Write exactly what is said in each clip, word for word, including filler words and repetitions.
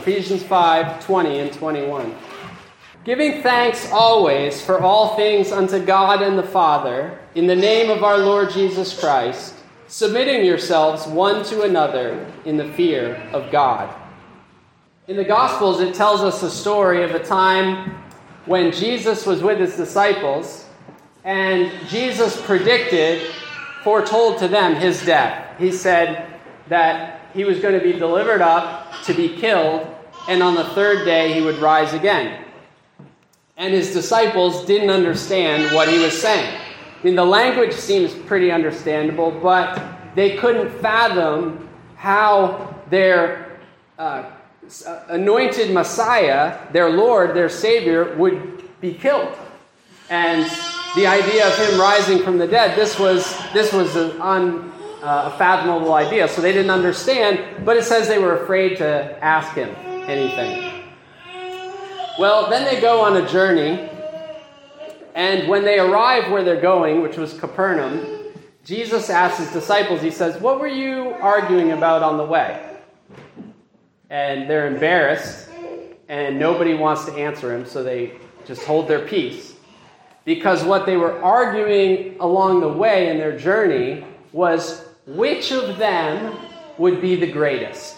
Ephesians five, twenty and twenty-one. Giving thanks always for all things unto God and the Father, in the name of our Lord Jesus Christ, submitting yourselves one to another in the fear of God. In the Gospels, it tells us a story of a time when Jesus was with his disciples, and Jesus predicted, foretold to them his death. He said that he was going to be delivered up to be killed, and on the third day he would rise again. And his disciples didn't understand what he was saying. I mean, the language seems pretty understandable, but they couldn't fathom how their uh, anointed Messiah, their Lord, their Savior, would be killed. And the idea of him rising from the dead, this was this was an unfathomable idea. So they didn't understand, but it says they were afraid to ask him anything. Well, then they go on a journey, and when they arrive where they're going, which was Capernaum, Jesus asks his disciples, he says, "What were you arguing about on the way?" And they're embarrassed, and nobody wants to answer him, so they just hold their peace. Because what they were arguing along the way in their journey was which of them would be the greatest.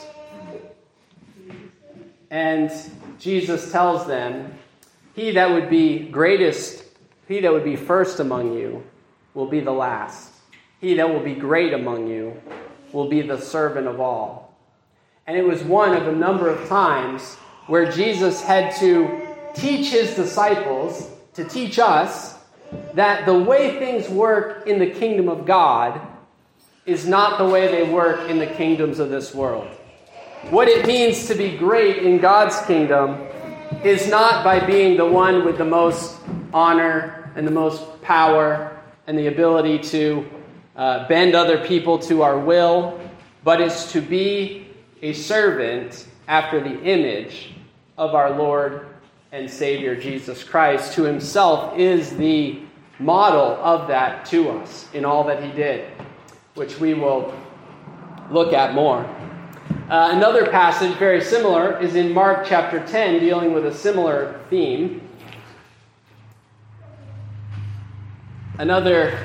And Jesus tells them, he that would be greatest, he that would be first among you will be the last. He that will be great among you will be the servant of all. And it was one of a number of times where Jesus had to teach his disciples, to teach us, that the way things work in the kingdom of God is not the way they work in the kingdoms of this world. What it means to be great in God's kingdom is not by being the one with the most honor and the most power and the ability to uh, bend other people to our will, but is to be a servant after the image of our Lord and Savior Jesus Christ, who himself is the model of that to us in all that he did, which we will look at more. Uh, another passage very similar is in Mark chapter ten, dealing with a similar theme. Another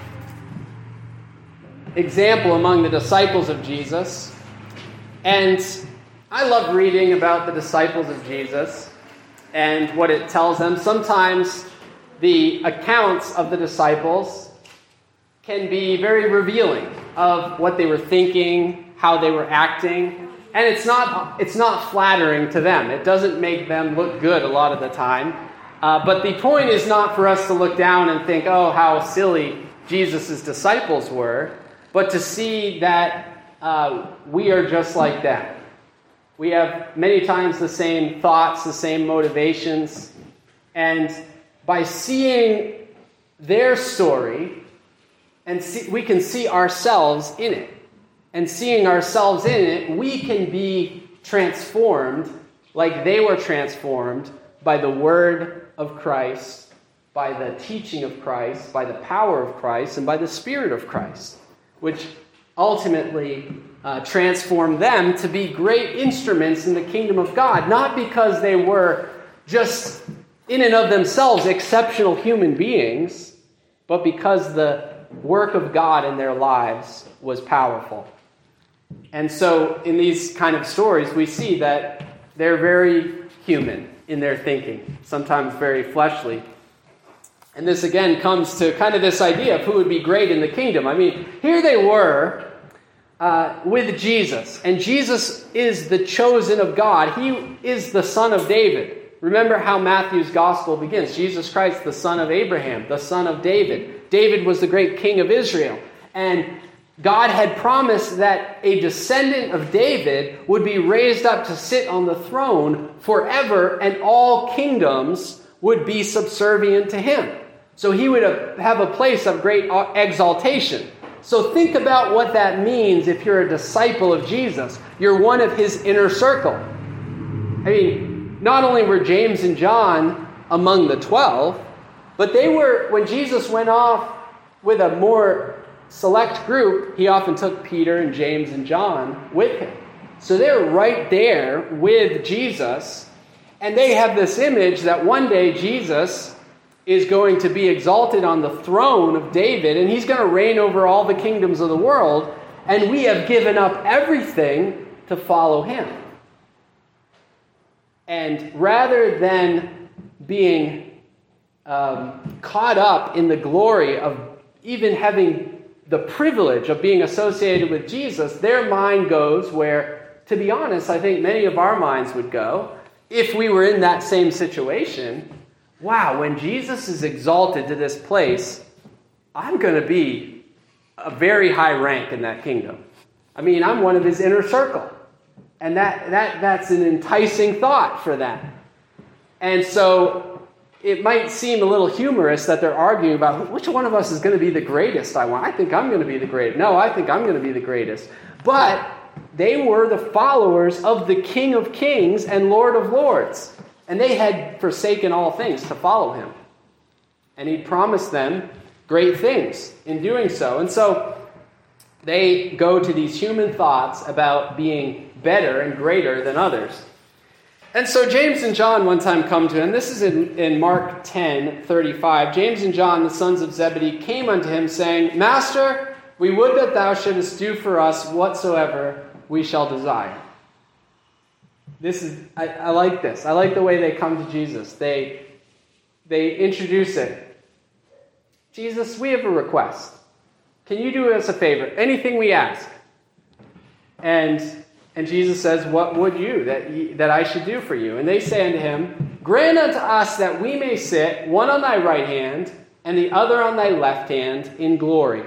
example among the disciples of Jesus. And I love reading about the disciples of Jesus and what it tells them. Sometimes the accounts of the disciples can be very revealing of what they were thinking, how they were acting, and it's not it's not flattering to them. It doesn't make them look good a lot of the time. Uh, but the point is not for us to look down and think, oh, how silly Jesus' disciples were, but to see that uh, we are just like them. We have many times the same thoughts, the same motivations, and by seeing their story, and see, we can see ourselves in it. And seeing ourselves in it, we can be transformed like they were transformed by the word of Christ, by the teaching of Christ, by the power of Christ, and by the Spirit of Christ, which ultimately uh, transformed them to be great instruments in the kingdom of God, not because they were just in and of themselves exceptional human beings, but because the work of God in their lives was powerful. And so in these kind of stories, we see that they're very human in their thinking, sometimes very fleshly. And this again comes to kind of this idea of who would be great in the kingdom. I mean, here they were uh, with Jesus, and Jesus is the chosen of God. He is the son of David. Remember how Matthew's gospel begins. Jesus Christ, the son of Abraham, the son of David. David was the great king of Israel. And God had promised that a descendant of David would be raised up to sit on the throne forever, and all kingdoms would be subservient to him. So he would have a place of great exaltation. So think about what that means if you're a disciple of Jesus. You're one of his inner circle. I mean, not only were James and John among the twelve, but they were, when Jesus went off with a more select group, he often took Peter and James and John with him. So they're right there with Jesus, and they have this image that one day Jesus is going to be exalted on the throne of David, and he's going to reign over all the kingdoms of the world, and we have given up everything to follow him. And rather than being um, caught up in the glory of even having the privilege of being associated with Jesus, their mind goes where, to be honest, I think many of our minds would go, if we were in that same situation. Wow, when Jesus is exalted to this place, I'm going to be a very high rank in that kingdom. I mean, I'm one of his inner circle. And that, that that's an enticing thought for them. And so it might seem a little humorous that they're arguing about which one of us is going to be the greatest I want. I think I'm going to be the greatest. No, I think I'm going to be the greatest. But they were the followers of the King of Kings and Lord of Lords. And they had forsaken all things to follow him. And he promised them great things in doing so. And so they go to these human thoughts about being better and greater than others. And so James and John one time come to him. This is in, in Mark ten thirty-five. James and John, the sons of Zebedee, came unto him, saying, Master, we would that thou shouldest do for us whatsoever we shall desire. This is, I, I like this. I like the way they come to Jesus. They, they introduce it. Jesus, we have a request. Can you do us a favor? Anything we ask. And, and Jesus says, what would you that, ye, that I should do for you? And they say unto him, grant unto us that we may sit, one on thy right hand, and the other on thy left hand, in glory.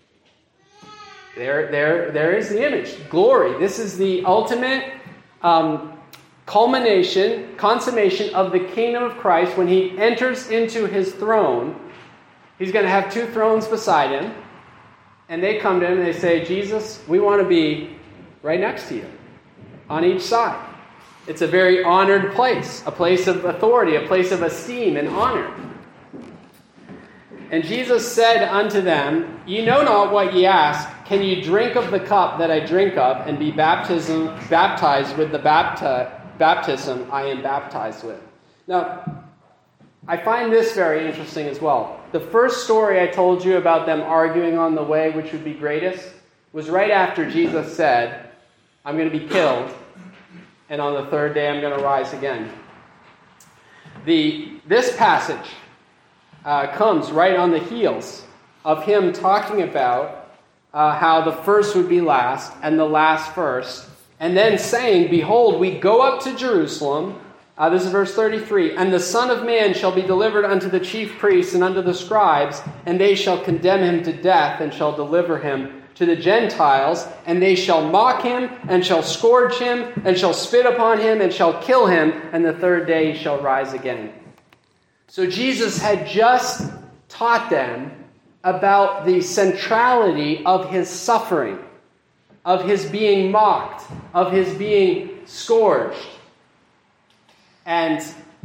There, there, there is the image. Glory. This is the ultimate um, culmination, consummation of the kingdom of Christ. When he enters into his throne, he's going to have two thrones beside him. And they come to him and they say, Jesus, we want to be right next to you, on each side. It's a very honored place, a place of authority, a place of esteem and honor. And Jesus said unto them, Ye know not what ye ask. Can ye drink of the cup that I drink of, and be baptism, baptized with the bapti- baptism I am baptized with? Now, I find this very interesting as well. The first story I told you about them arguing on the way which would be greatest was right after Jesus said, I'm going to be killed, and on the third day I'm going to rise again. The, this passage uh, comes right on the heels of him talking about uh, how the first would be last and the last first, and then saying, Behold, we go up to Jerusalem. Uh, this is verse thirty-three. And the Son of Man shall be delivered unto the chief priests and unto the scribes, and they shall condemn him to death, and shall deliver him to the Gentiles, and they shall mock him, and shall scourge him, and shall spit upon him, and shall kill him, and the third day he shall rise again. So Jesus had just taught them about the centrality of his suffering, of his being mocked, of his being scourged. And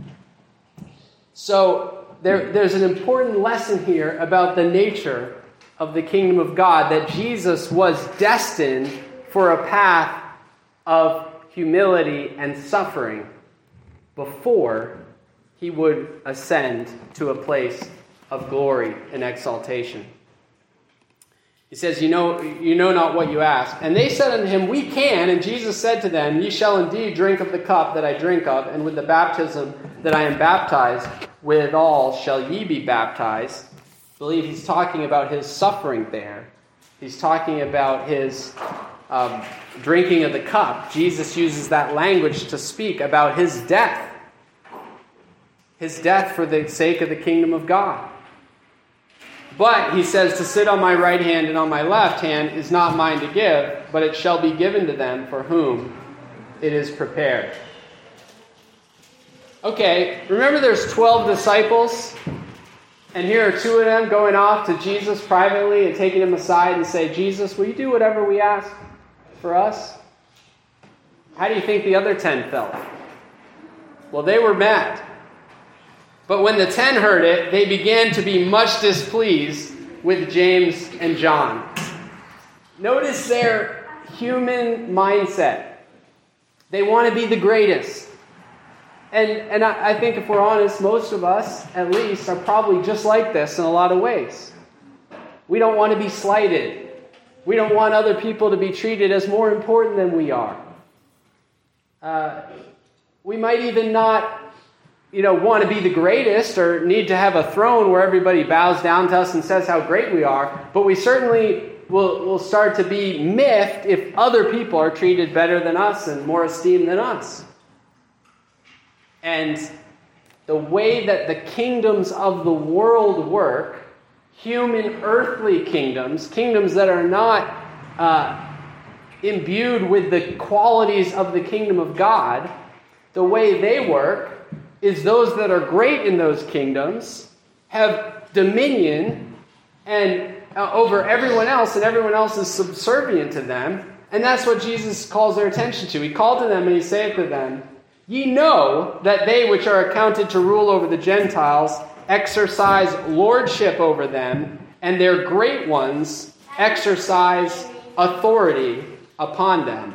so there, there's an important lesson here about the nature of the kingdom of God, that Jesus was destined for a path of humility and suffering before he would ascend to a place of glory and exaltation. He says, you know, you know not what you ask. And they said unto him, We can. And Jesus said to them, Ye shall indeed drink of the cup that I drink of, and with the baptism that I am baptized, withal shall ye be baptized. I believe he's talking about his suffering there. He's talking about his um, drinking of the cup. Jesus uses that language to speak about his death. His death for the sake of the kingdom of God. But, he says, to sit on my right hand and on my left hand is not mine to give, but it shall be given to them for whom it is prepared. Okay, remember there's twelve disciples, and here are two of them going off to Jesus privately and taking him aside and say, Jesus, will you do whatever we ask for us? How do you think the other ten felt? Well, they were mad. But when the ten heard it, they began to be much displeased with James and John. Notice their human mindset. They want to be the greatest. And, and I, I think if we're honest, most of us, at least, are probably just like this in a lot of ways. We don't want to be slighted. We don't want other people to be treated as more important than we are. Uh, we might even not, you know, want to be the greatest or need to have a throne where everybody bows down to us and says how great we are, but we certainly will, will start to be miffed if other people are treated better than us and more esteemed than us. And the way that the kingdoms of the world work, human earthly kingdoms, kingdoms that are not uh, imbued with the qualities of the kingdom of God, the way they work is those that are great in those kingdoms have dominion and uh, over everyone else, and everyone else is subservient to them. And that's what Jesus calls their attention to. He called to them and he saith to them, Ye know that they which are accounted to rule over the Gentiles exercise lordship over them, and their great ones exercise authority upon them.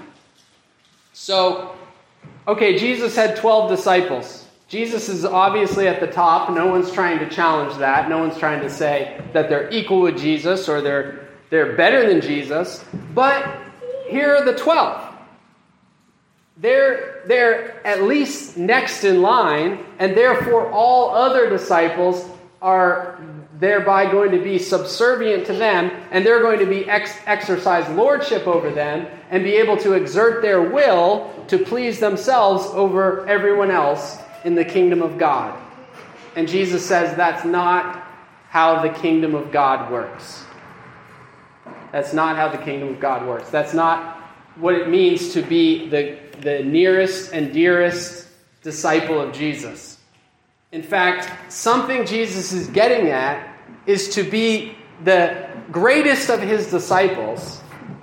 So, okay, Jesus had twelve disciples. Jesus is obviously at the top. No one's trying to challenge that. No one's trying to say that they're equal with Jesus or they're, they're better than Jesus. But here are the twelve. They're, they're at least next in line, and therefore all other disciples are thereby going to be subservient to them, and they're going to be ex- exercise lordship over them and be able to exert their will to please themselves over everyone else in the kingdom of God. And Jesus says that's not how the kingdom of God works. That's not how the kingdom of God works. That's not what it means to be the, the nearest and dearest disciple of Jesus. In fact, something Jesus is getting at is to be the greatest of his disciples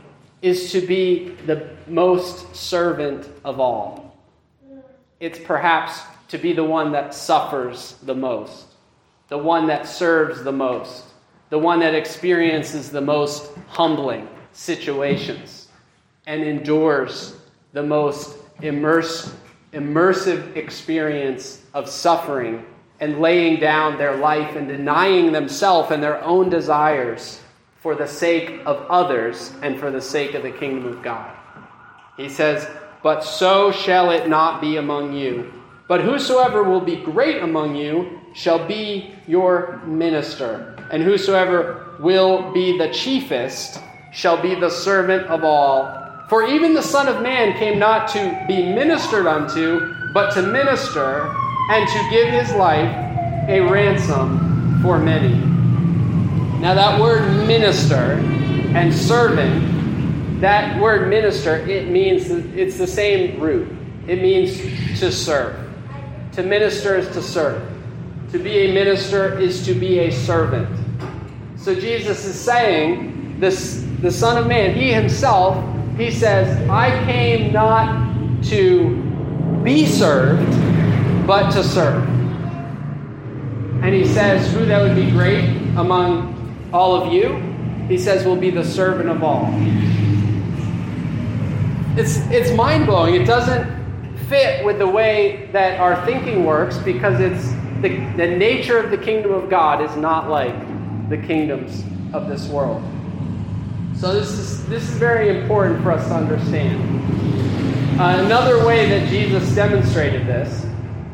is to be the most servant of all. It's perhaps to be the one that suffers the most, the one that serves the most, the one that experiences the most humbling situations and endures the most immerse, immersive experience of suffering and laying down their life and denying themselves and their own desires for the sake of others and for the sake of the kingdom of God. He says, But so shall it not be among you. But whosoever will be great among you shall be your minister. And whosoever will be the chiefest shall be the servant of all. For even the Son of Man came not to be ministered unto, but to minister, and to give his life a ransom for many. Now that word minister and servant, that word minister, it means, it's the same root. It means to serve. To minister is to serve. To be a minister is to be a servant. So Jesus is saying, this, the Son of Man, he himself, he says, I came not to be served, but to serve. And he says, who that would be great among all of you, he says, will be the servant of all. It's, it's mind-blowing. It doesn't fit with the way that our thinking works because it's the, the nature of the kingdom of God is not like the kingdoms of this world. So this is this is very important for us to understand. Uh, another way that Jesus demonstrated this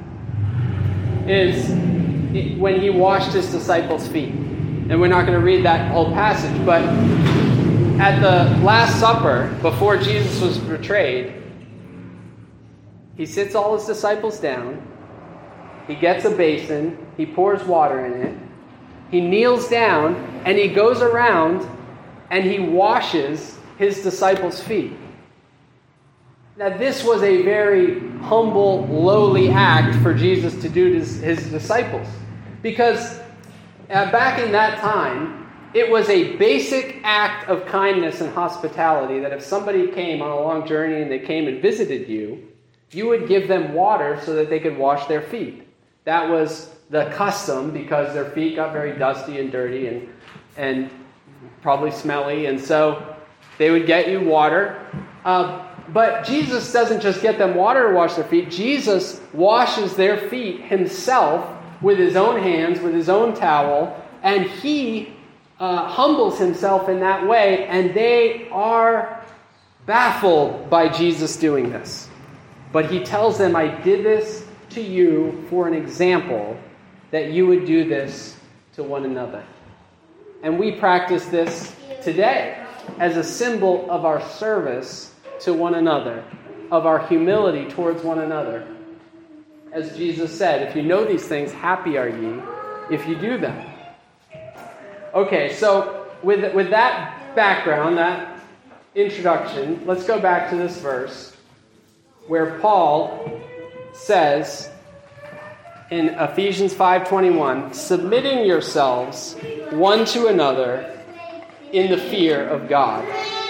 is when he washed his disciples' feet. And we're not going to read that whole passage, but at the Last Supper, before Jesus was betrayed, he sits all his disciples down, he gets a basin, he pours water in it, he kneels down, and he goes around and he washes his disciples' feet. Now, this was a very humble, lowly act for Jesus to do to his disciples. Because uh, back in that time, it was a basic act of kindness and hospitality that if somebody came on a long journey and they came and visited you, you would give them water so that they could wash their feet. That was the custom because their feet got very dusty and dirty and and probably smelly, and so they would get you water. Uh, But Jesus doesn't just get them water to wash their feet. Jesus washes their feet himself with his own hands, with his own towel, and he uh, humbles himself in that way, and they are baffled by Jesus doing this. But he tells them, I did this to you for an example, that you would do this to one another. And we practice this today as a symbol of our service to one another, of our humility towards one another. As Jesus said, if you know these things, happy are ye if you do them. Okay, so with, with that background, that introduction, let's go back to this verse where Paul says in Ephesians five twenty-one, submitting yourselves one to another in the fear of God.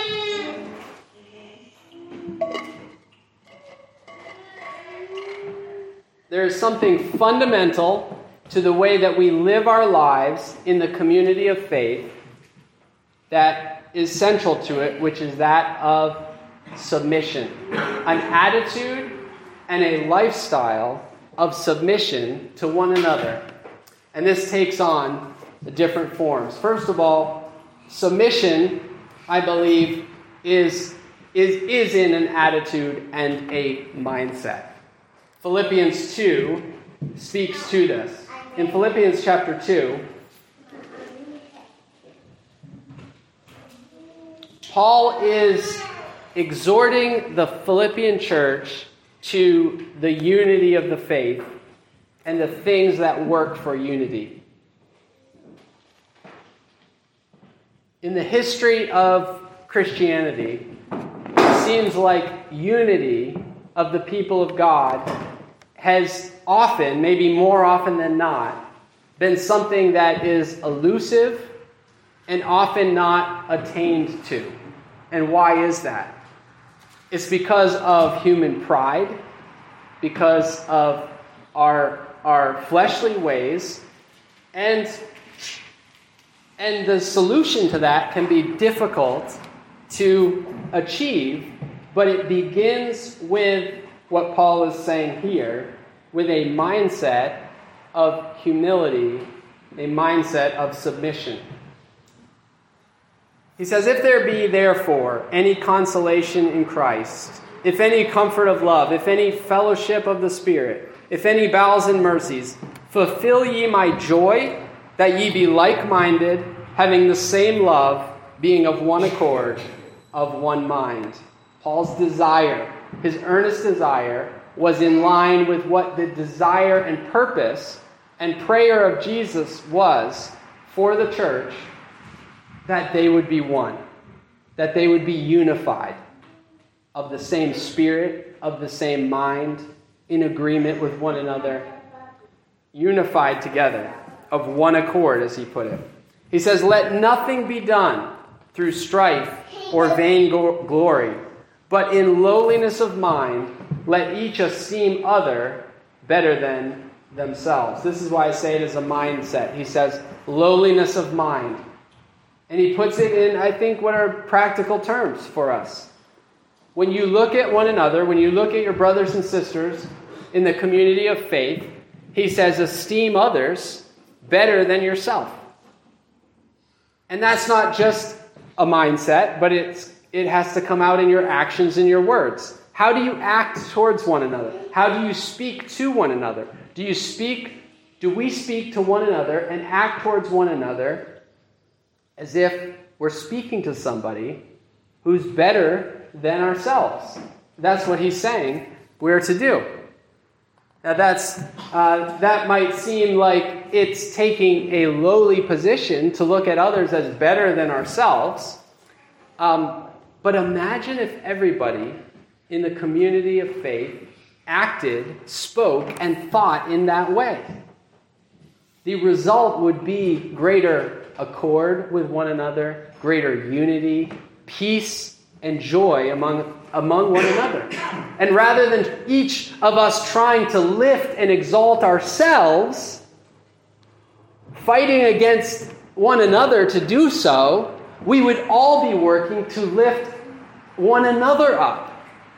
There is something fundamental to the way that we live our lives in the community of faith that is central to it, which is that of submission. An attitude and a lifestyle of submission to one another. And this takes on the different forms. First of all, submission, I believe, is, is, is in an attitude and a mindset. Philippians two speaks to this. In Philippians chapter two, Paul is exhorting the Philippian church to the unity of the faith and the things that work for unity. In the history of Christianity, it seems like unity of the people of God has often, maybe more often than not, been something that is elusive and often not attained to. And why is that? It's because of human pride, because of our, our fleshly ways, and, and the solution to that can be difficult to achieve, but it begins with what Paul is saying here, with a mindset of humility, a mindset of submission. He says, if there be therefore any consolation in Christ, if any comfort of love, if any fellowship of the Spirit, if any bowels and mercies, fulfill ye my joy, that ye be like-minded, having the same love, being of one accord, of one mind. Paul's desire, his earnest desire, was in line with what the desire and purpose and prayer of Jesus was for the church, that they would be one, that they would be unified, of the same spirit, of the same mind, in agreement with one another, unified together, of one accord, as he put it. He says, let nothing be done through strife or vain glory, but in lowliness of mind, let each esteem other better than themselves. This is why I say it is a mindset. He says, lowliness of mind. And he puts it in, I think, what are practical terms for us. When you look at one another, when you look at your brothers and sisters in the community of faith, he says, esteem others better than yourself. And that's not just a mindset, but it's it has to come out in your actions and your words. How do you act towards one another? How do you speak to one another? Do you speak, do we speak to one another and act towards one another as if we're speaking to somebody who's better than ourselves? That's what he's saying we're to do. Now that's uh, that might seem like it's taking a lowly position to look at others as better than ourselves. Um, but imagine if everybody in the community of faith acted, spoke, and thought in that way. The result would be greater accord with one another, greater unity, peace, and joy among, among one another. And rather than each of us trying to lift and exalt ourselves, fighting against one another to do so, we would all be working to lift one another up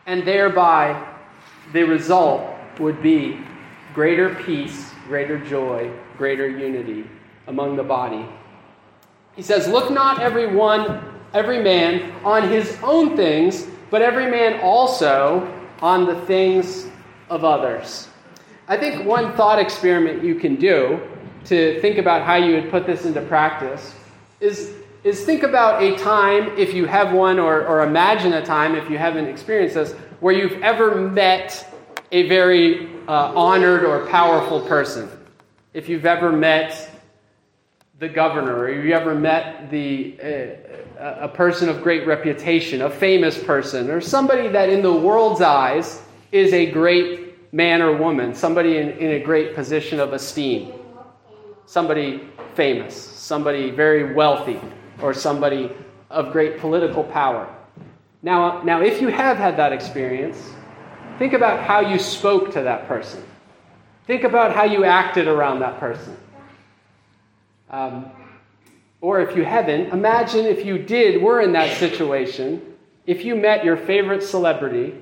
and thereby the result would be greater peace, greater joy, greater unity among the body. He says, look not every one, every man on his own things, but every man also on the things of others. I think one thought experiment you can do to think about how you would put this into practice is, is think about a time, if you have one, or, or imagine a time, if you haven't experienced this, where you've ever met a very uh, honored or powerful person. If you've ever met the governor, or you've ever met the uh, a person of great reputation, a famous person, or somebody that in the world's eyes is a great man or woman, somebody in, in a great position of esteem, somebody famous, somebody very wealthy, or somebody of great political power. Now, now, if you have had that experience, think about how you spoke to that person. Think about how you acted around that person. Um, or if you haven't, imagine if you did, were in that situation, if you met your favorite celebrity,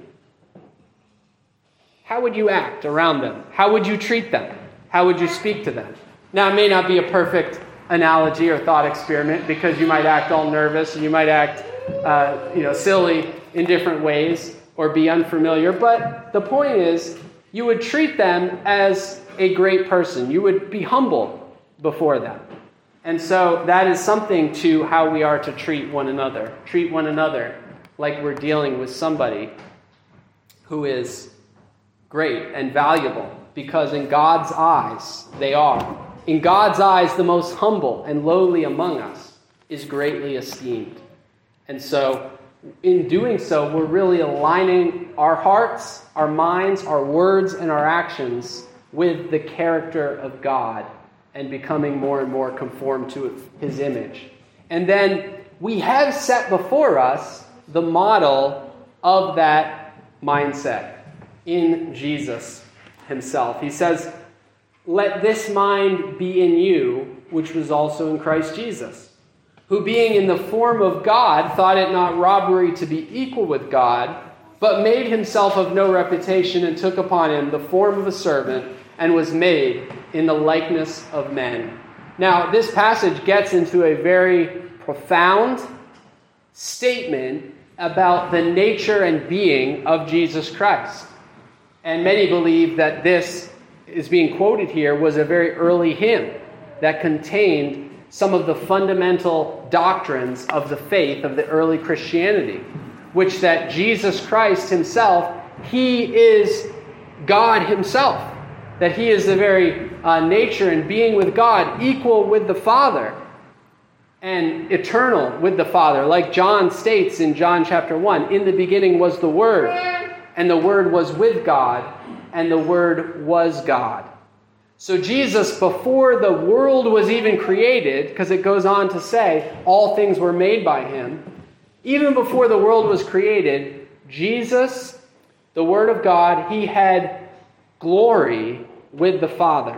how would you act around them? How would you treat them? How would you speak to them? Now, it may not be a perfect analogy or thought experiment, because you might act all nervous and you might act uh, you know, silly in different ways or be unfamiliar. But the point is, you would treat them as a great person. You would be humble before them. And so that is something to how we are to treat one another. Treat one another like we're dealing with somebody who is great and valuable, because in God's eyes, they are. In God's eyes, the most humble and lowly among us is greatly esteemed. And so, in doing so, we're really aligning our hearts, our minds, our words, and our actions with the character of God and becoming more and more conformed to His image. And then we have set before us the model of that mindset in Jesus Himself. He says, let this mind be in you, which was also in Christ Jesus, who being in the form of God, thought it not robbery to be equal with God, but made himself of no reputation, and took upon him the form of a servant, and was made in the likeness of men. Now, this passage gets into a very profound statement about the nature and being of Jesus Christ. And many believe that this is being quoted here was a very early hymn that contained some of the fundamental doctrines of the faith of the early Christianity, which that Jesus Christ himself, he is God himself, that he is the very uh, nature and being with God, equal with the Father, and eternal with the Father. Like John states in John chapter one, in the beginning was the Word, and the Word was with God, and the Word was God. So Jesus, before the world was even created, because it goes on to say all things were made by him, even before the world was created, Jesus, the Word of God, he had glory with the Father.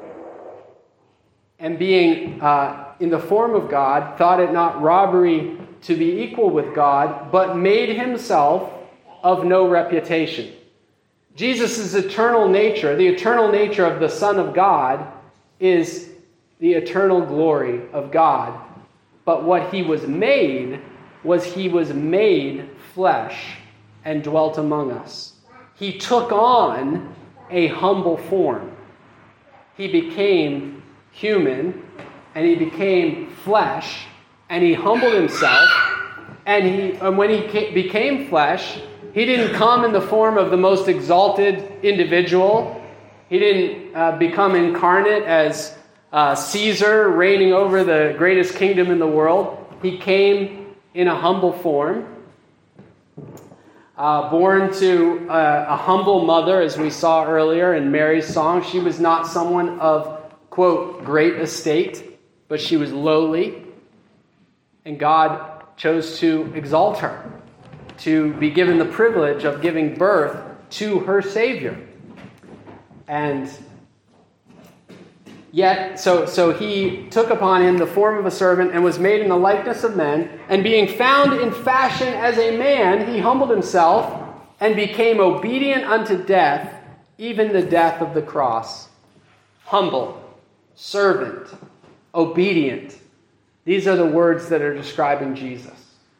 And being uh, in the form of God, thought it not robbery to be equal with God, but made himself of no reputation. Jesus' eternal nature, the eternal nature of the Son of God, is the eternal glory of God. But what he was made was he was made flesh and dwelt among us. He took on a humble form. He became human, and he became flesh, and he humbled himself, and he and when he became flesh, he didn't come in the form of the most exalted individual. He didn't uh, become incarnate as uh, Caesar reigning over the greatest kingdom in the world. He came in a humble form, uh, born to uh, a humble mother, as we saw earlier in Mary's song. She was not someone of, quote, great estate, but she was lowly, and God chose to exalt her, to be given the privilege of giving birth to her Savior. And yet, so, so he took upon him the form of a servant and was made in the likeness of men. And being found in fashion as a man, he humbled himself and became obedient unto death, even the death of the cross. Humble, servant, obedient. These are the words that are describing Jesus.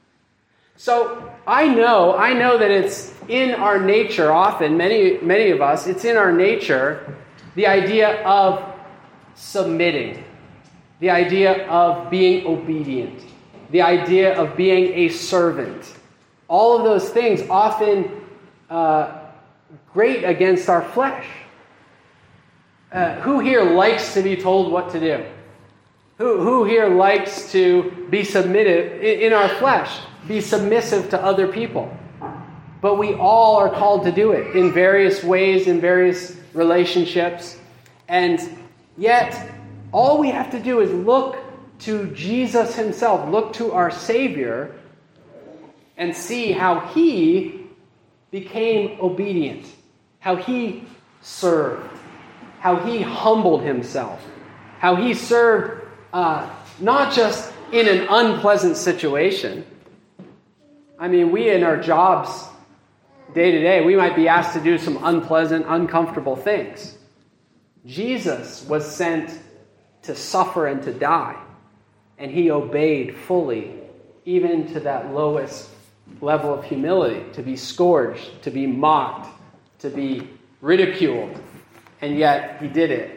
So I know, I know that it's in our nature often, many, many of us, it's in our nature, the idea of submitting, the idea of being obedient, the idea of being a servant. All of those things often uh, grate against our flesh. Uh, who here likes to be told what to do? Who, who here likes to be submitted in, in our flesh, be submissive to other people? But we all are called to do it in various ways, in various relationships. And yet, all we have to do is look to Jesus himself, look to our Savior, and see how he became obedient, how he served, how he humbled himself, how he served uh, not just in an unpleasant situation. I mean, we in our jobs day to day, we might be asked to do some unpleasant, uncomfortable things. Jesus was sent to suffer and to die, and he obeyed fully, even to that lowest level of humility, to be scourged, to be mocked, to be ridiculed, and yet he did it.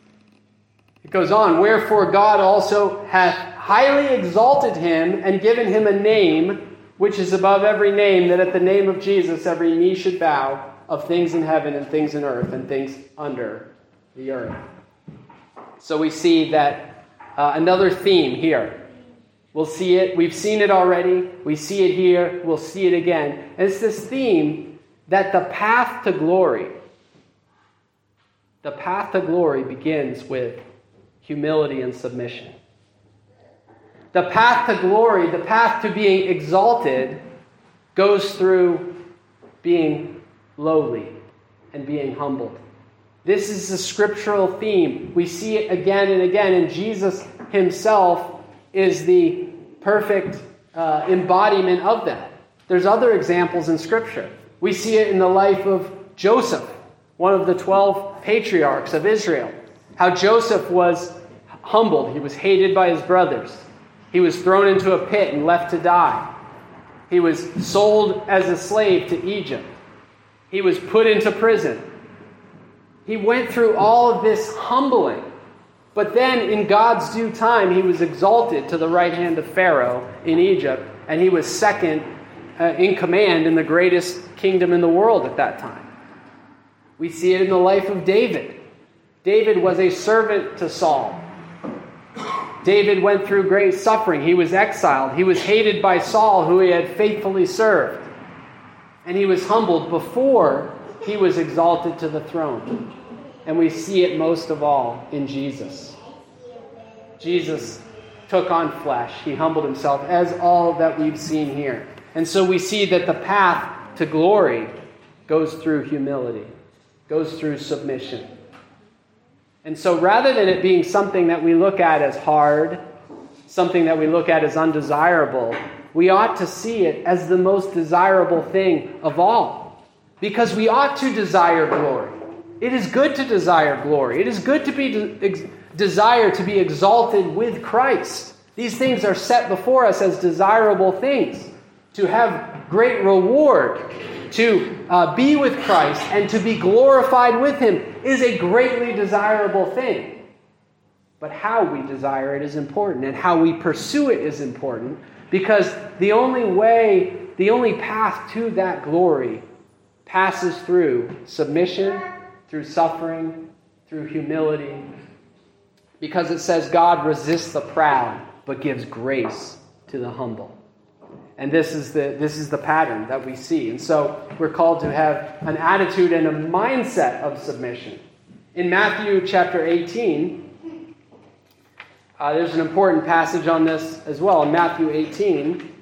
It goes on, wherefore God also hath highly exalted him and given him a name which is above every name, that at the name of Jesus every knee should bow, of things in heaven and things in earth and things under the earth. So we see that uh, another theme here. We'll see it. We've seen it already. We see it here. We'll see it again. And it's this theme that the path to glory, the path to glory begins with humility and submission. The path to glory, the path to being exalted, goes through being lowly and being humbled. This is a scriptural theme. We see it again and again, and Jesus himself is the perfect uh, embodiment of that. There's other examples in Scripture. We see it in the life of Joseph, one of the twelve patriarchs of Israel. How Joseph was humbled. He was hated by his brothers. He was thrown into a pit and left to die. He was sold as a slave to Egypt. He was put into prison. He went through all of this humbling. But then, in God's due time, he was exalted to the right hand of Pharaoh in Egypt, and he was second uh, in command in the greatest kingdom in the world at that time. We see it in the life of David. David was a servant to Saul. David went through great suffering. He was exiled. He was hated by Saul, who he had faithfully served. And he was humbled before he was exalted to the throne. And we see it most of all in Jesus. Jesus took on flesh. He humbled himself, as all that we've seen here. And so we see that the path to glory goes through humility, goes through submission. And so rather than it being something that we look at as hard, something that we look at as undesirable, we ought to see it as the most desirable thing of all. Because we ought to desire glory. It is good to desire glory. It is good to be de- ex- desire to be exalted with Christ. These things are set before us as desirable things. To have great reward, to uh, be with Christ, and to be glorified with him is a greatly desirable thing. But how we desire it is important, and how we pursue it is important, because the only way, the only path to that glory passes through submission, through suffering, through humility, because it says God resists the proud, but gives grace to the humble. And this is the this is the pattern that we see. And so we're called to have an attitude and a mindset of submission. In Matthew chapter eighteen, uh, there's an important passage on this as well. In Matthew eighteen,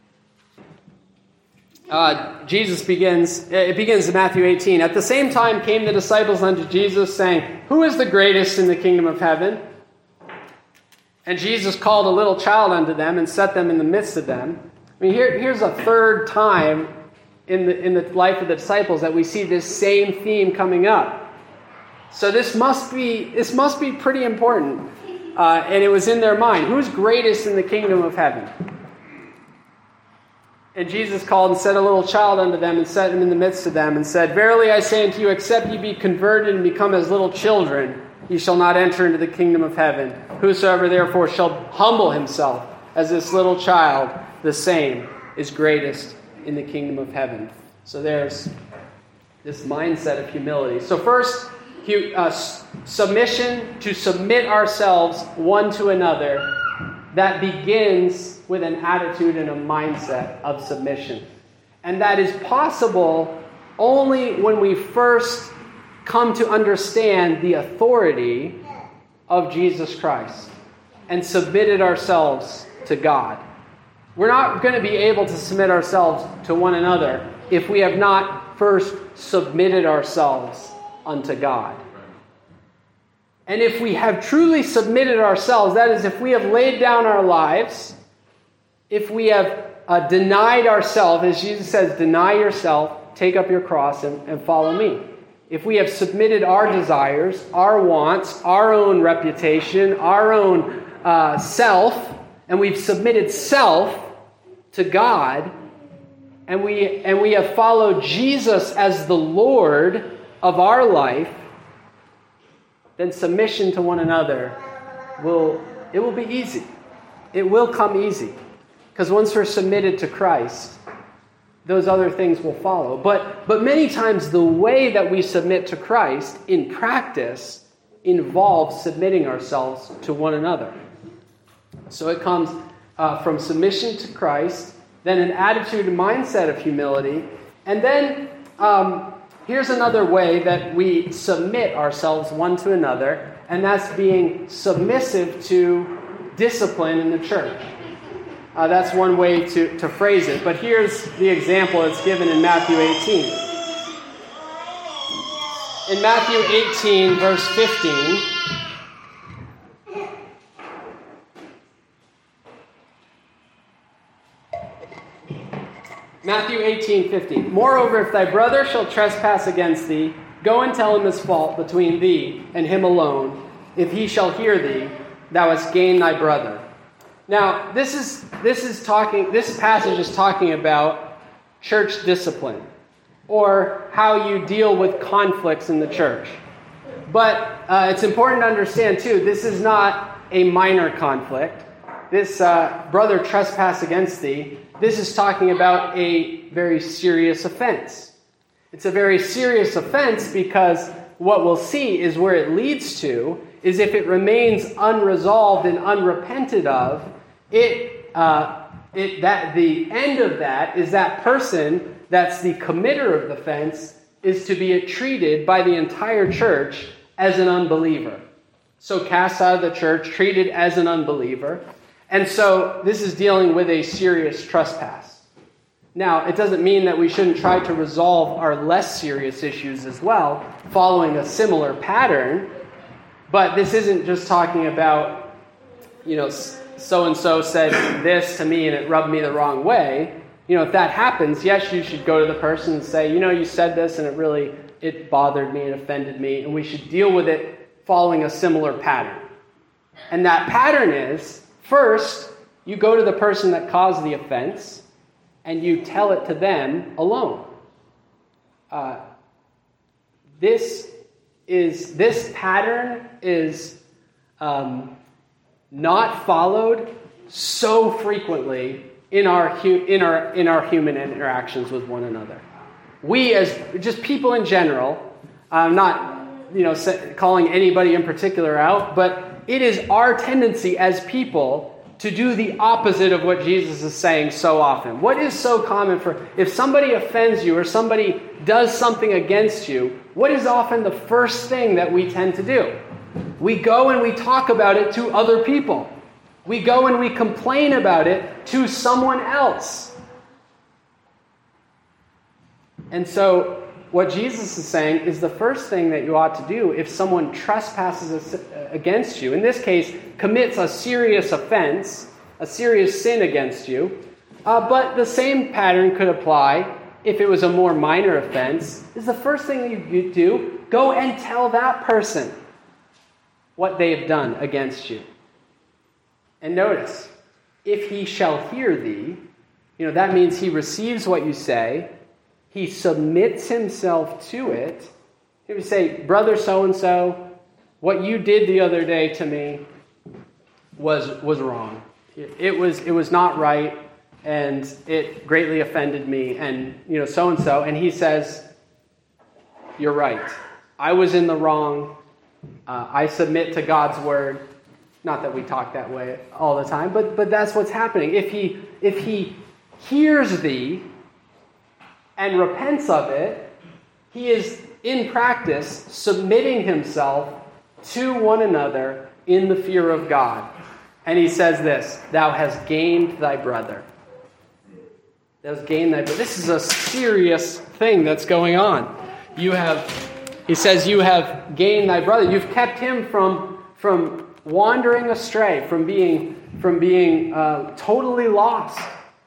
uh, Jesus begins, it begins in Matthew eighteen. At the same time came the disciples unto Jesus, saying, Who is the greatest in the kingdom of heaven? And Jesus called a little child unto them and set them in the midst of them. I mean, here, here's a third time in the, in the life of the disciples that we see this same theme coming up. So this must be, this must be pretty important. Uh, and it was in their mind. Who's greatest in the kingdom of heaven? And Jesus called and set a little child unto them and set him in the midst of them and said, Verily I say unto you, except ye be converted and become as little children, ye shall not enter into the kingdom of heaven. Whosoever therefore shall humble himself as this little child, the same is greatest in the kingdom of heaven. So there's this mindset of humility. So first, uh, submission, to submit ourselves one to another, that begins with an attitude and a mindset of submission. And that is possible only when we first come to understand the authority of Jesus Christ and submitted ourselves to God. We're not going to be able to submit ourselves to one another if we have not first submitted ourselves unto God. And if we have truly submitted ourselves, that is, if we have laid down our lives, if we have uh, denied ourselves, as Jesus says, deny yourself, take up your cross, and, and follow me. If we have submitted our desires, our wants, our own reputation, our own uh, self, and we've submitted self to God, and we and we have followed Jesus as the Lord of our life, then submission to one another will it will be easy. It will come easy. Because once we're submitted to Christ, those other things will follow. But but many times the way that we submit to Christ in practice involves submitting ourselves to one another. So it comes uh, from submission to Christ, then an attitude and mindset of humility, and then um, here's another way that we submit ourselves one to another, and that's being submissive to discipline in the church. Uh, that's one way to, to phrase it. But here's the example that's given in Matthew eighteen. In Matthew eighteen, verse fifteen, Matthew eighteen, fifteen. Moreover, if thy brother shall trespass against thee, go and tell him his fault between thee and him alone. If he shall hear thee, thou hast gained thy brother. Now, this is this is talking. This passage is talking about church discipline, or how you deal with conflicts in the church. But uh, it's important to understand too. This is not a minor conflict. This uh, brother trespass against thee. This is talking about a very serious offense. It's a very serious offense because what we'll see is where it leads to is if it remains unresolved and unrepented of, it uh, it that the end of that is that person that's the committer of the offense is to be treated by the entire church as an unbeliever. So cast out of the church, treated as an unbeliever. And so this is dealing with a serious trespass. Now, it doesn't mean that we shouldn't try to resolve our less serious issues as well, following a similar pattern. But this isn't just talking about, you know, so-and-so said this to me and it rubbed me the wrong way. You know, if that happens, yes, you should go to the person and say, you know, you said this and it really, it bothered me and offended me. And we should deal with it following a similar pattern. And that pattern is, first, you go to the person that caused the offense and you tell it to them alone. Uh, this is this pattern is um, not followed so frequently in our hu- in our in our human interactions with one another. We, as just people in general, I'm not you know calling anybody in particular out, but it is our tendency as people to do the opposite of what Jesus is saying so often. What is so common for, if somebody offends you or somebody does something against you, what is often the first thing that we tend to do? We go and we talk about it to other people. We go and we complain about it to someone else. And so what Jesus is saying is the first thing that you ought to do if someone trespasses against you, in this case, commits a serious offense, a serious sin against you, uh, but the same pattern could apply if it was a more minor offense, is the first thing that you do, go and tell that person what they have done against you. And notice, if he shall hear thee, you know, that means he receives what you say, he submits himself to it. He would say, brother so-and-so, what you did the other day to me was was wrong. It was it was not right, and it greatly offended me, and you know, so-and-so. And he says, you're right. I was in the wrong. Uh, I submit to God's word. Not that we talk that way all the time, but but that's what's happening. If he if he hears thee and repents of it, he is in practice submitting himself to one another in the fear of God. And he says this, thou hast gained thy brother. Thou hast gained thy brother. This is a serious thing that's going on. You have, he says, you have gained thy brother. You've kept him from, from wandering astray, from being, from being uh, totally lost.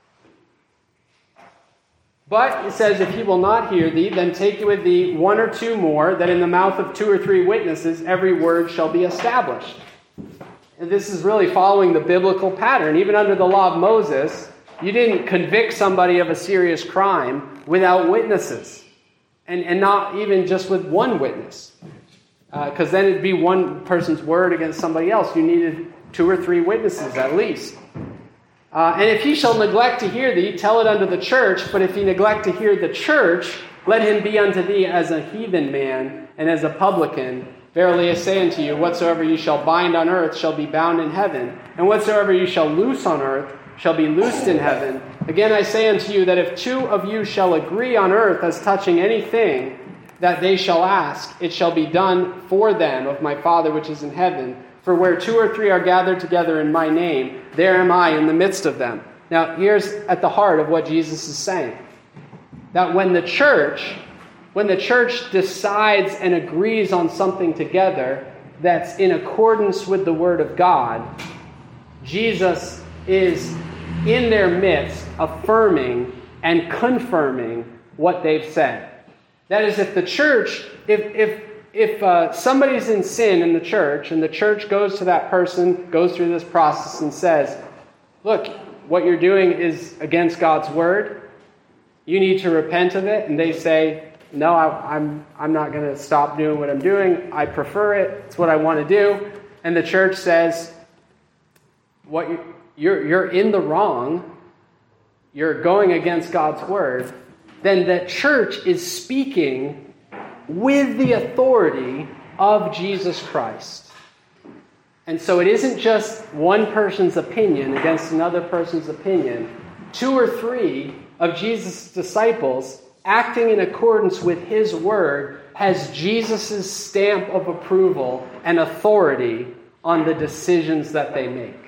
But, it says, if he will not hear thee, then take with thee one or two more, that in the mouth of two or three witnesses every word shall be established. And this is really following the biblical pattern. Even under the law of Moses, you didn't convict somebody of a serious crime without witnesses. And, and not even just with one witness. Because uh, then it'd be one person's word against somebody else. You needed two or three witnesses at least. Uh, and if he shall neglect to hear thee, tell it unto the church. But if he neglect to hear the church, let him be unto thee as a heathen man and as a publican. Verily I say unto you, whatsoever you shall bind on earth shall be bound in heaven, and whatsoever you shall loose on earth shall be loosed in heaven. Again I say unto you that if two of you shall agree on earth as touching anything that they shall ask, it shall be done for them of my Father which is in heaven. For where two or three are gathered together in my name, there am I in the midst of them. Now, here's at the heart of what Jesus is saying. That when the church, when the church decides and agrees on something together that's in accordance with the Word of God, Jesus is in their midst affirming and confirming what they've said. That is, if the church, if if If uh, somebody's in sin in the church, and the church goes to that person, goes through this process and says, look, what you're doing is against God's word. You need to repent of it. And they say, no, I, I'm I'm not going to stop doing what I'm doing. I prefer it. It's what I want to do. And the church says, what you, you're you're in the wrong. You're going against God's word. Then the church is speaking with the authority of Jesus Christ. And so it isn't just one person's opinion against another person's opinion. Two or three of Jesus' disciples, acting in accordance with his word, has Jesus' stamp of approval and authority on the decisions that they make.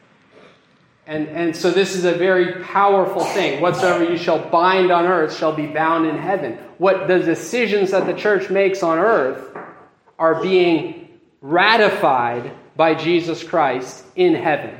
And, and so this is a very powerful thing. Whatsoever you shall bind on earth shall be bound in heaven. What the decisions that the church makes on earth are being ratified by Jesus Christ in heaven.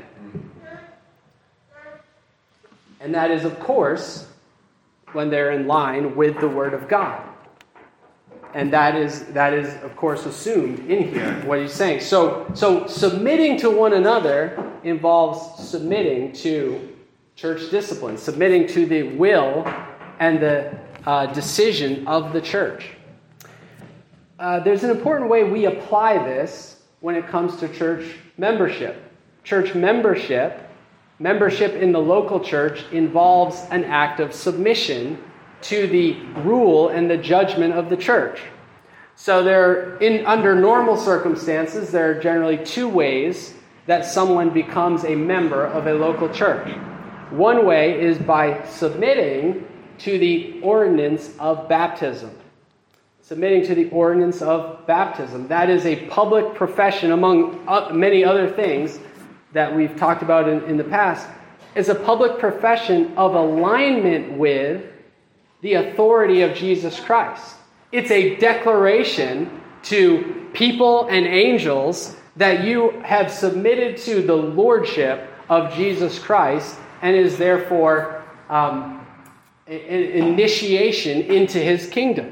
And that is, of course, when they're in line with the Word of God. And that is, that is, of course, assumed in here, what he's saying. So, so submitting to one another involves submitting to church discipline, submitting to the will and the uh, decision of the church. Uh, there's an important way we apply this when it comes to church membership. Church membership, membership in the local church involves an act of submission to the rule and the judgment of the church. So there, in under normal circumstances, there are generally two ways that someone becomes a member of a local church. One way is by submitting to the ordinance of baptism. Submitting to the ordinance of baptism. That is a public profession, among many other things that we've talked about in, in the past, is a public profession of alignment with the authority of Jesus Christ. It's a declaration to people and angels that you have submitted to the lordship of Jesus Christ and is therefore um, initiation into his kingdom.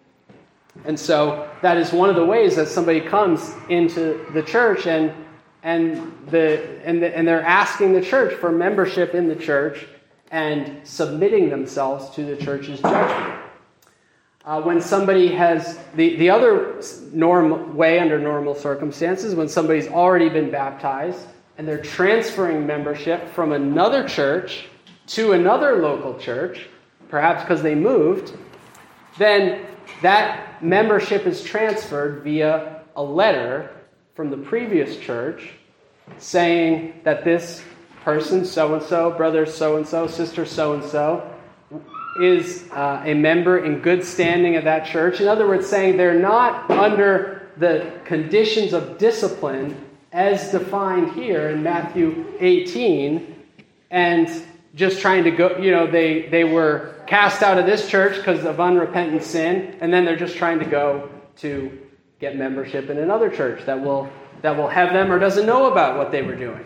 And so that is one of the ways that somebody comes into the church and and the and the, and they're asking the church for membership in the church and submitting themselves to the church's judgment. Uh, when somebody has the, the other normal way under normal circumstances, when somebody's already been baptized and they're transferring membership from another church to another local church, perhaps because they moved, then that membership is transferred via a letter from the previous church saying that this person, so-and-so, brother so-and-so, sister so-and-so, is uh, a member in good standing of that church. In other words, saying they're not under the conditions of discipline as defined here in Matthew eighteen, and just trying to go, you know, they, they were cast out of this church because of unrepentant sin, and then they're just trying to go to get membership in another church that will that will have them or doesn't know about what they were doing.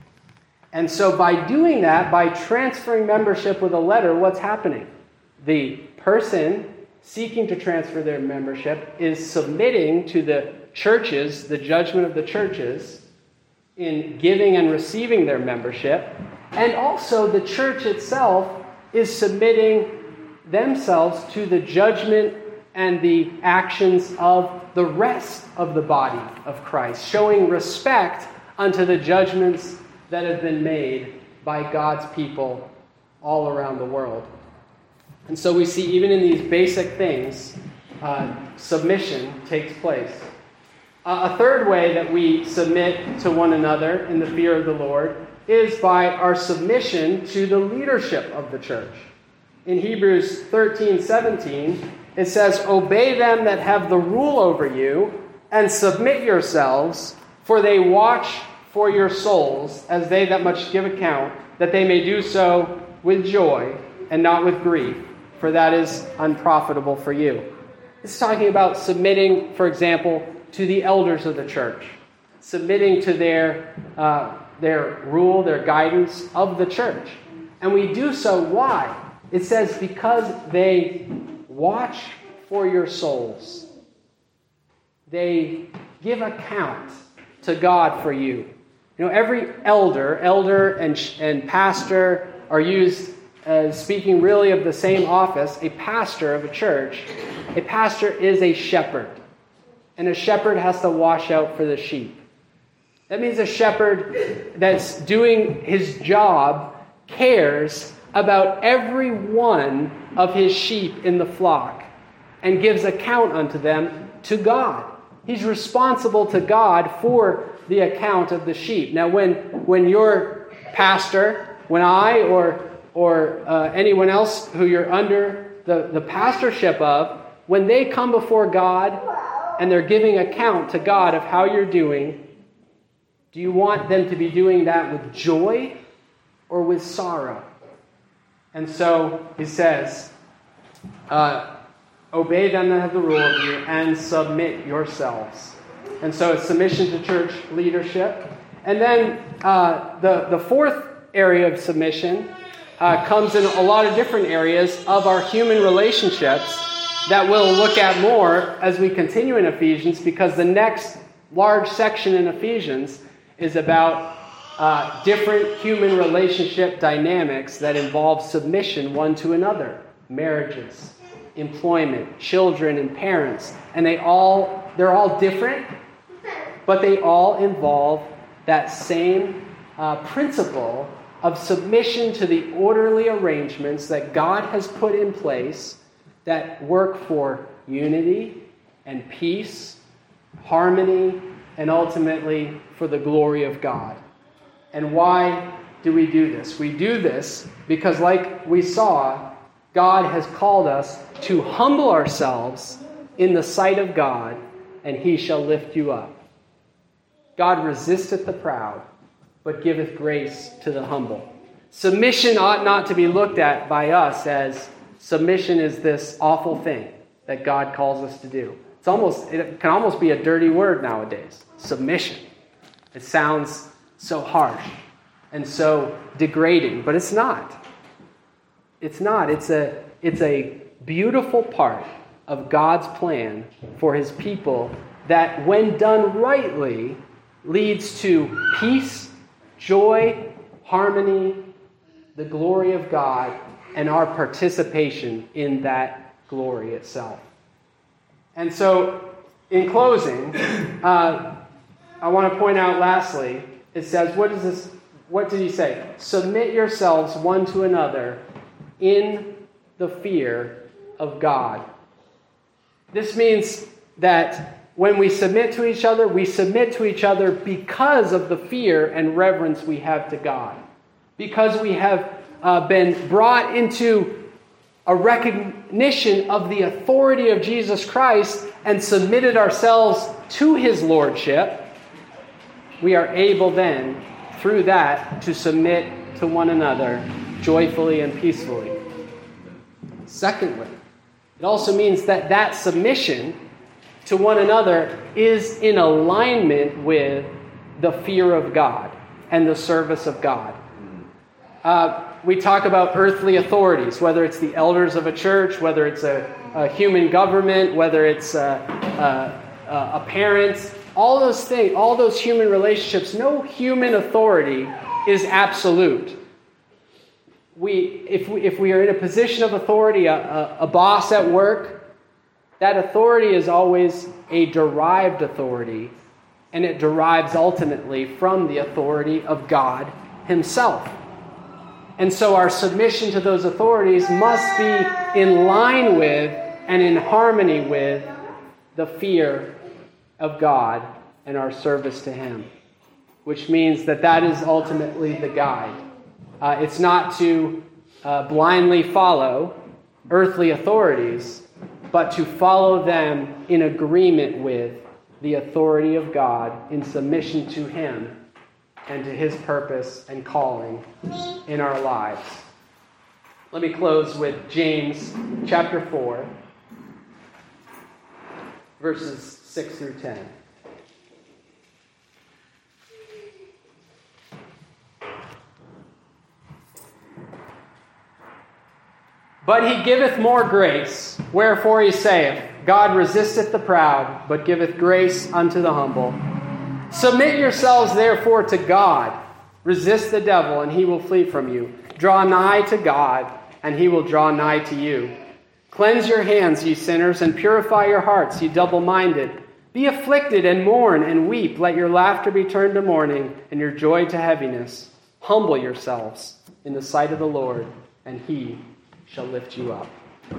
And so by doing that, by transferring membership with a letter, what's happening? The person seeking to transfer their membership is submitting to the churches, the judgment of the churches, in giving and receiving their membership. And also the church itself is submitting themselves to the judgment and the actions of the rest of the body of Christ, showing respect unto the judgments that have been made by God's people all around the world. And so we see even in these basic things, uh, submission takes place. Uh, a third way that we submit to one another in the fear of the Lord is by our submission to the leadership of the church. In Hebrews thirteen seventeen, it says, "Obey them that have the rule over you, and submit yourselves, for they watch for your souls, as they that much give account, that they may do so with joy, and not with grief, for that is unprofitable for you." It's talking about submitting, for example, to the elders of the church, submitting to their uh, their rule, their guidance of the church. And we do so, why? It says, because they watch for your souls. They give account to God for you. You know, every elder, elder and, and pastor are used as speaking really of the same office. A pastor of a church, a pastor is a shepherd. And a shepherd has to watch out for the sheep. That means a shepherd that's doing his job cares about every one of his sheep in the flock and gives account unto them to God. He's responsible to God for the account of the sheep. Now, when when your pastor, when I or or uh, anyone else who you're under the, the pastorship of, when they come before God and they're giving account to God of how you're doing, do you want them to be doing that with joy or with sorrow? And so he says, uh, obey them that have the rule of you and submit yourselves. And so it's submission to church leadership. And then uh, the, the fourth area of submission uh, comes in a lot of different areas of our human relationships that we'll look at more as we continue in Ephesians, because the next large section in Ephesians is about uh, different human relationship dynamics that involve submission one to another. Marriages, employment, children and parents. And they all, they're all different, but they all involve that same uh, principle of submission to the orderly arrangements that God has put in place that work for unity and peace, harmony, and ultimately for the glory of God. And why do we do this? We do this because, like we saw, God has called us to humble ourselves in the sight of God, and he shall lift you up. God resisteth the proud, but giveth grace to the humble. Submission ought not to be looked at by us as submission is this awful thing that God calls us to do. It's almost, it can almost be a dirty word nowadays. Submission. It sounds so harsh and so degrading, but it's not. It's not. It's a, it's a beautiful part of God's plan for his people that, when done rightly, leads to peace, joy, harmony, the glory of God, and our participation in that glory itself. And so, in closing, uh, I want to point out lastly, it says, what is this? What did he say? Submit yourselves one to another in the fear of God. This means that when we submit to each other, we submit to each other because of the fear and reverence we have to God. Because we have uh, been brought into a recognition of the authority of Jesus Christ and submitted ourselves to his lordship, we are able then, through that, to submit to one another joyfully and peacefully. Secondly, it also means that that submission to one another is in alignment with the fear of God and the service of God. Uh, we talk about earthly authorities, whether it's the elders of a church, whether it's a, a human government, whether it's a, a, a parent, all those things, all those human relationships. No human authority is absolute. We, if we, if we are in a position of authority, a, a, a boss at work, that authority is always a derived authority, and it derives ultimately from the authority of God himself. And so our submission to those authorities must be in line with and in harmony with the fear of God and our service to him, which means that that is ultimately the guide. Uh, it's not to uh, blindly follow earthly authorities, but to follow them in agreement with the authority of God, in submission to him and to his purpose and calling in our lives. Let me close with James chapter four, verses six through ten. But he giveth more grace, wherefore he saith, God resisteth the proud, but giveth grace unto the humble. Submit yourselves therefore to God. Resist the devil, and he will flee from you. Draw nigh to God, and he will draw nigh to you. Cleanse your hands, ye sinners, and purify your hearts, ye double-minded. Be afflicted, and mourn, and weep. Let your laughter be turned to mourning, and your joy to heaviness. Humble yourselves in the sight of the Lord, and he shall lift you up.